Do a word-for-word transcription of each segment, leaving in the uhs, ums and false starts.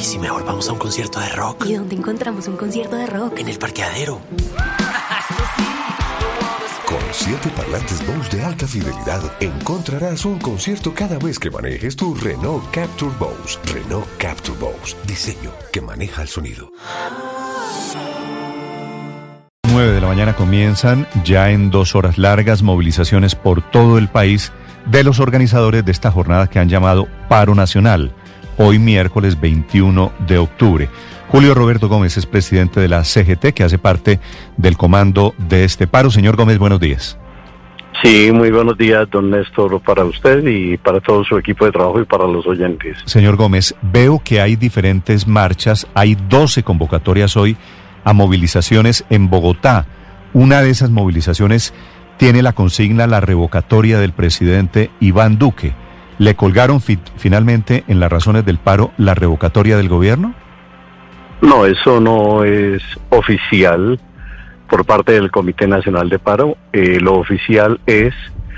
si mejor vamos a un concierto de rock? ¿Y dónde encontramos un concierto de rock? En el parqueadero. Con siete parlantes Bose de alta fidelidad, encontrarás un concierto cada vez que manejes tu Renault Captur Bose. Renault Captur Bose. Diseño que maneja el sonido. nueve de la mañana comienzan ya en dos horas largas movilizaciones por todo el país de los organizadores de esta jornada que han llamado Paro Nacional, hoy miércoles veintiuno de octubre. Julio Roberto Gómez es presidente de la C G T, que hace parte del comando de este paro. Señor Gómez, buenos días. Sí, muy buenos días, don Néstor, para usted y para todo su equipo de trabajo y para los oyentes. Señor Gómez, veo que hay diferentes marchas, hay doce convocatorias hoy a movilizaciones en Bogotá. Una de esas movilizaciones tiene la consigna la revocatoria del presidente Iván Duque. ¿Le colgaron fi- finalmente en las razones del paro la revocatoria del gobierno? No, eso no es oficial por parte del Comité Nacional de Paro. Eh, lo oficial es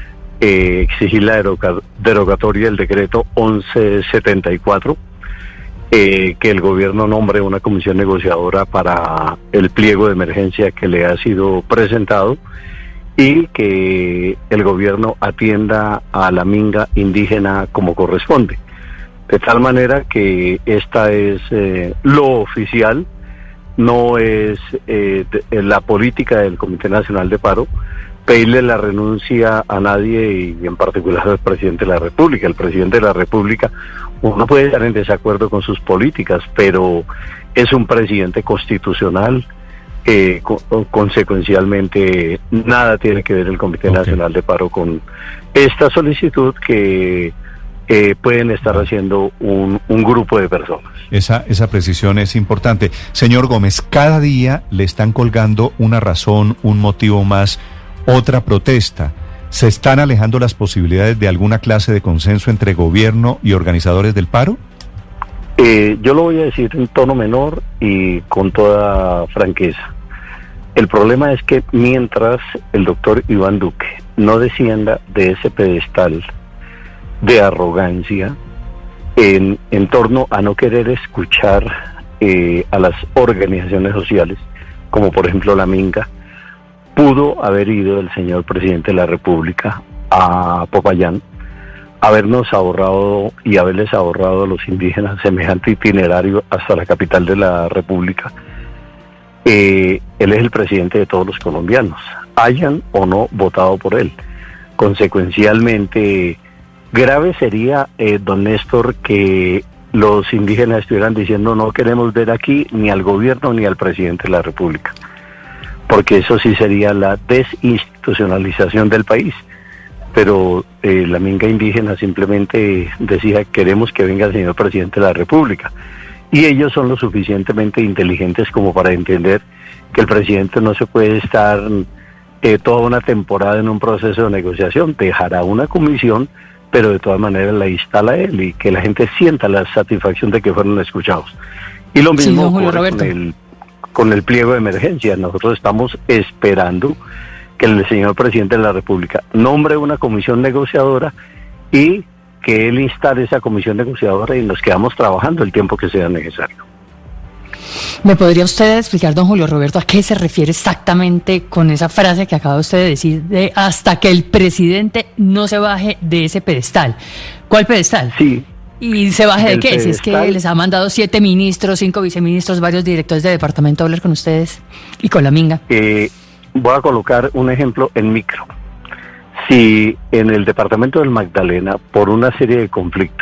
eh, exigir la deroga- derogatoria del decreto once setenta y cuatro, eh, que el gobierno nombre una comisión negociadora para el pliego de emergencia que le ha sido presentado y que el gobierno atienda a la minga indígena como corresponde. De tal manera que esta es eh, lo oficial, no es eh, de, la política del Comité Nacional de Paro pedirle la renuncia a nadie y en particular al presidente de la República. El presidente de la República, uno puede estar en desacuerdo con sus políticas, pero es un presidente constitucional. Eh, co- consecuencialmente nada tiene que ver el Comité Okay. Nacional de Paro con esta solicitud que eh, pueden estar haciendo un, un grupo de personas. Esa, esa precisión es importante. Señor Gómez, cada día le están colgando una razón, un motivo más, otra protesta. ¿Se están alejando las posibilidades de alguna clase de consenso entre gobierno y organizadores del paro? Eh, yo lo voy a decir en tono menor y con toda franqueza. El problema es que mientras el doctor Iván Duque no descienda de ese pedestal de arrogancia en, en torno a no querer escuchar eh, a las organizaciones sociales, como por ejemplo la Minga, pudo haber ido el señor presidente de la República a Popayán, habernos ahorrado y haberles ahorrado a los indígenas semejante itinerario hasta la capital de la República. Eh, él es el presidente de todos los colombianos, hayan o no votado por él. Consecuencialmente, grave sería, eh, don Néstor, que los indígenas estuvieran diciendo no queremos ver aquí ni al gobierno ni al presidente de la República, porque eso sí sería la desinstitucionalización del país. Pero eh, la minga indígena simplemente decía queremos que venga el señor presidente de la República. Y ellos son lo suficientemente inteligentes como para entender que el presidente no se puede estar eh, toda una temporada en un proceso de negociación. Dejará una comisión, pero de todas maneras la instala él y que la gente sienta la satisfacción de que fueron escuchados. Y lo mismo sí, Julio ocurre Roberto. con el, con el pliego de emergencia. Nosotros estamos esperando que el señor presidente de la República nombre una comisión negociadora y que él instale esa comisión negociadora y nos quedamos trabajando el tiempo que sea necesario. ¿Me podría usted explicar, don Julio Roberto, a qué se refiere exactamente con esa frase que acaba usted de decir de hasta que el presidente no se baje de ese pedestal? ¿Cuál pedestal? Sí. ¿Y se baje de El qué? Si es que pedestal. les ha mandado siete ministros, cinco viceministros, varios directores de departamento a hablar con ustedes y con la Minga. Eh, voy a colocar un ejemplo en micro. Si en el departamento del Magdalena, por una serie de conflictos,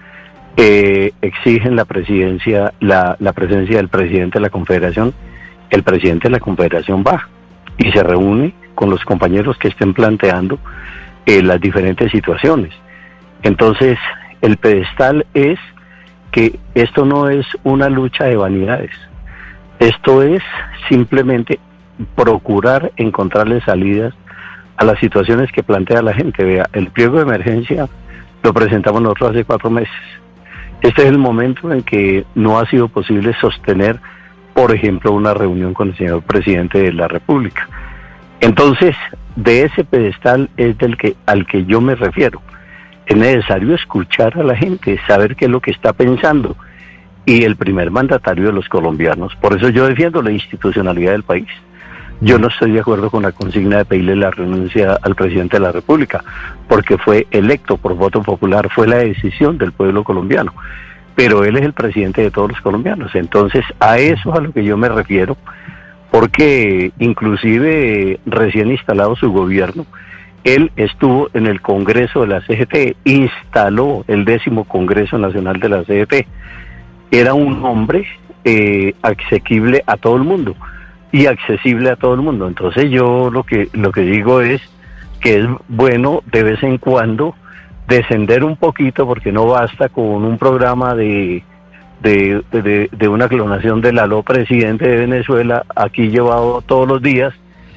eh, exigen la presidencia, la, la presencia del presidente de la Confederación, el presidente de la Confederación va y se reúne con los compañeros que estén planteando eh, las diferentes situaciones. Entonces, el pedestal es que esto no es una lucha de vanidades, esto es simplemente procurar encontrarle salidas a las situaciones que plantea la gente. Vea, el pliego de emergencia lo presentamos nosotros hace cuatro meses. Este es el momento en que no ha sido posible sostener, por ejemplo, una reunión con el señor presidente de la República. Entonces, de ese pedestal es del que al que yo me refiero. Es necesario escuchar a la gente, saber qué es lo que está pensando. y el primer mandatario de los colombianos. Por eso yo defiendo la institucionalidad del país. Yo no estoy de acuerdo con la consigna de pedirle la renuncia al presidente de la República, porque fue electo por voto popular, fue la decisión del pueblo colombiano, pero él es el presidente de todos los colombianos. Entonces, a eso es a lo que yo me refiero, porque inclusive recién instalado su gobierno, él estuvo en el Congreso de la C G T, instaló el décimo Congreso Nacional de la C G T. Era un hombre eh, asequible a todo el mundo y accesible a todo el mundo. Entonces yo lo que lo que digo es que es bueno de vez en cuando descender un poquito, porque no basta con un programa de de, de, de una clonación del aló presidente de Venezuela aquí llevado todos los días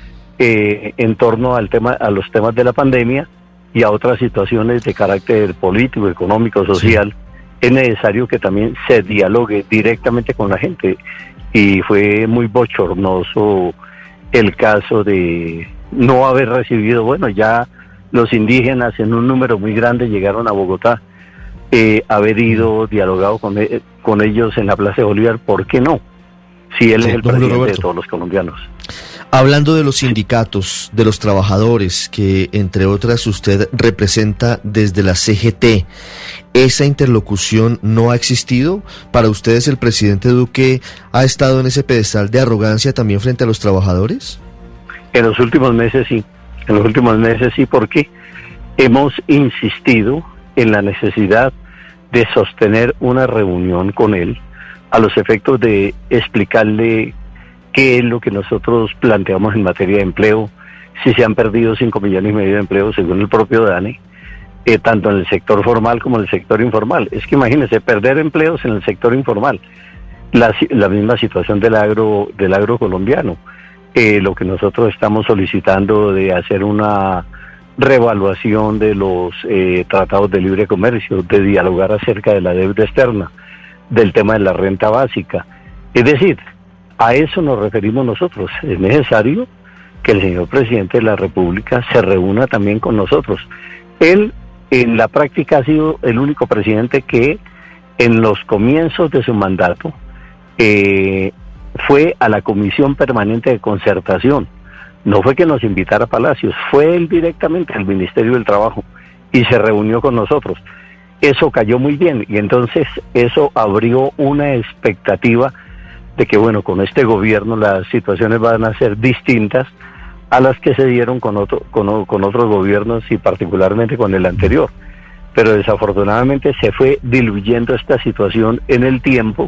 eh, en torno al tema a los temas de la pandemia y a otras situaciones de carácter político, económico, social. Sí. Es necesario que también se dialogue directamente con la gente. Y fue muy bochornoso el caso de no haber recibido, bueno, ya los indígenas en un número muy grande llegaron a Bogotá, eh, haber ido dialogado con, con ellos en la Plaza de Bolívar. ¿Por qué no? Si él sí, es el presidente Roberto. de todos los colombianos. Hablando de los sindicatos, de los trabajadores, que entre otras usted representa desde la C G T, ¿esa interlocución no ha existido? ¿Para ustedes el presidente Duque ha estado en ese pedestal de arrogancia también frente a los trabajadores? En los últimos meses sí, en los últimos meses sí, porque hemos insistido en la necesidad de sostener una reunión con él a los efectos de explicarle qué es lo que nosotros planteamos en materia de empleo, si se han perdido cinco millones y medio de empleos según el propio DANE, eh, tanto en el sector formal como en el sector informal. Es que imagínense, perder empleos en el sector informal, la, la misma situación del agro, del agro colombiano, eh, lo que nosotros estamos solicitando de hacer una reevaluación de los eh, tratados de libre comercio, de dialogar acerca de la deuda externa, del tema de la renta básica. Es decir, a eso nos referimos nosotros. Es necesario que el señor presidente de la República se reúna también con nosotros. Él, en la práctica, ha sido el único presidente que en los comienzos de su mandato eh, fue a la Comisión Permanente de Concertación. No fue que nos invitara a Palacios, fue él directamente al Ministerio del Trabajo y se reunió con nosotros. Eso cayó muy bien y entonces eso abrió una expectativa de que, bueno, con este gobierno las situaciones van a ser distintas a las que se dieron con, otro, con, con otros gobiernos y particularmente con el anterior. Pero desafortunadamente se fue diluyendo esta situación en el tiempo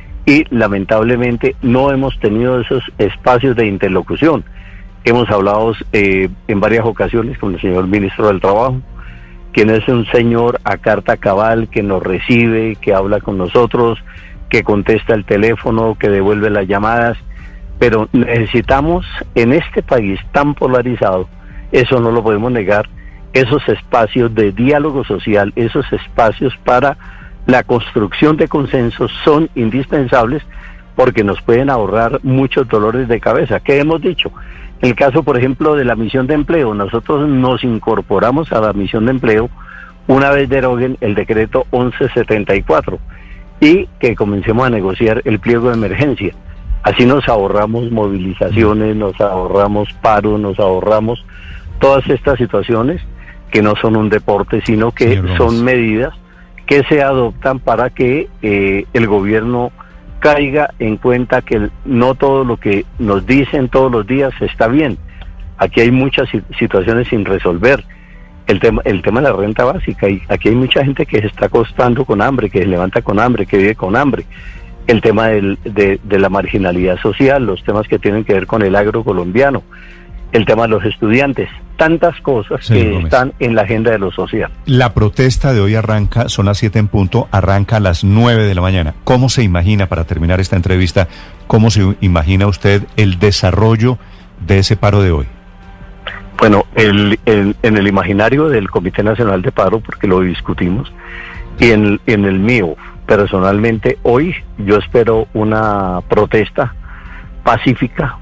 y lamentablemente no hemos tenido esos espacios de interlocución. Hemos hablado eh, en varias ocasiones con el señor ministro del Trabajo, quien es un señor a carta cabal, que nos recibe, que habla con nosotros, que contesta el teléfono, que devuelve las llamadas, pero necesitamos en este país tan polarizado, eso no lo podemos negar, esos espacios de diálogo social, esos espacios para la construcción de consensos son indispensables porque nos pueden ahorrar muchos dolores de cabeza. ¿Qué hemos dicho? En el caso, por ejemplo, de la misión de empleo, nosotros nos incorporamos a la misión de empleo una vez deroguen el decreto once setenta y cuatro y que comencemos a negociar el pliego de emergencia. Así nos ahorramos movilizaciones, nos ahorramos paros, nos ahorramos todas estas situaciones que no son un deporte, sino que son medidas que se adoptan para que eh, el gobierno caiga en cuenta que no todo lo que nos dicen todos los días está bien. Aquí hay muchas situaciones sin resolver. El tema, el tema de la renta básica, y aquí hay mucha gente que se está acostando con hambre, que se levanta con hambre, que vive con hambre. El tema del, de, de la marginalidad social, los temas que tienen que ver con el agro colombiano, el tema de los estudiantes, tantas cosas sí, que Gómez. Están en la agenda de lo social. La protesta de hoy arranca, son las siete en punto, arranca a las nueve de la mañana. ¿Cómo se imagina, para terminar esta entrevista, cómo se imagina usted el desarrollo de ese paro de hoy? Bueno, el, el, en el imaginario del Comité Nacional de Paro, porque lo discutimos, y en, en el mío, personalmente, hoy yo espero una protesta pacífica,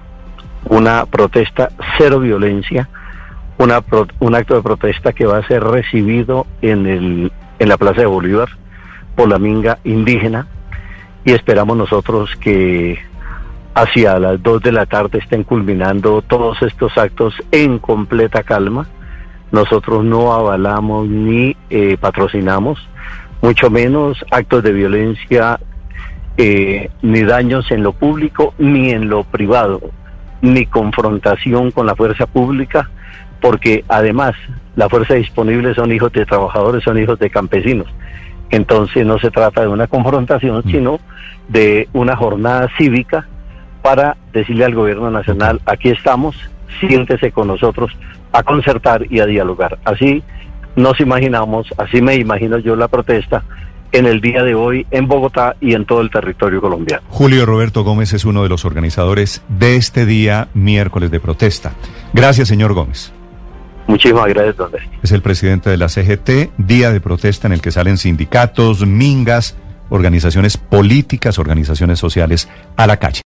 una protesta cero violencia, una pro, un acto de protesta que va a ser recibido en el en la Plaza de Bolívar por la minga indígena, y esperamos nosotros que hacia las dos de la tarde estén culminando todos estos actos en completa calma. Nosotros no avalamos ni eh, patrocinamos, mucho menos actos de violencia, eh, ni daños en lo público ni en lo privado, ni confrontación con la fuerza pública, porque además la fuerza disponible son hijos de trabajadores, son hijos de campesinos. Entonces no se trata de una confrontación, sino de una jornada cívica para decirle al gobierno nacional, aquí estamos, siéntese con nosotros a concertar y a dialogar. Así nos imaginamos, así me imagino yo la protesta en el día de hoy en Bogotá y en todo el territorio colombiano. Julio Roberto Gómez es uno de los organizadores de este día miércoles de protesta. Gracias, señor Gómez. Muchísimas gracias, don Néstor. Es el presidente de la C G T, día de protesta en el que salen sindicatos, mingas, organizaciones políticas, organizaciones sociales a la calle.